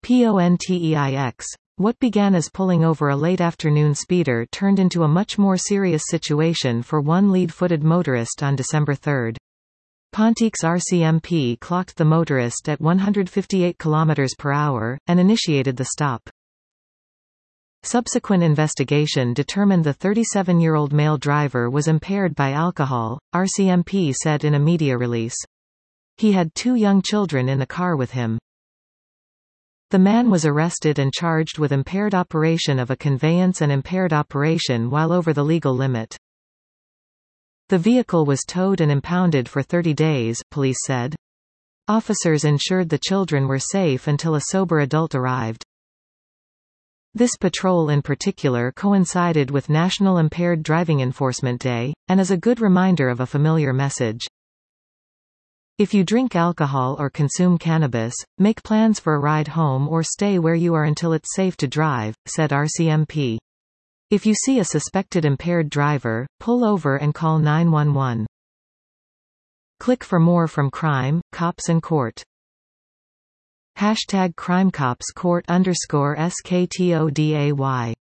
PONTEIX. What began as pulling over a late afternoon speeder turned into a much more serious situation for one lead-footed motorist on December 3. Pontiac's RCMP clocked the motorist at 158 km per hour, and initiated the stop. Subsequent investigation determined the 37-year-old male driver was impaired by alcohol, RCMP said in a media release. He had 2 young children in the car with him. The man was arrested and charged with impaired operation of a conveyance and impaired operation while over the legal limit. The vehicle was towed and impounded for 30 days, police said. Officers ensured the children were safe until a sober adult arrived. This patrol in particular coincided with National Impaired Driving Enforcement Day, and is a good reminder of a familiar message. If you drink alcohol or consume cannabis, make plans for a ride home or stay where you are until it's safe to drive, said RCMP. If you see a suspected impaired driver, pull over and call 911. Click for more from Crime, Cops and Court. #CrimeCopsCourt_SKTODAY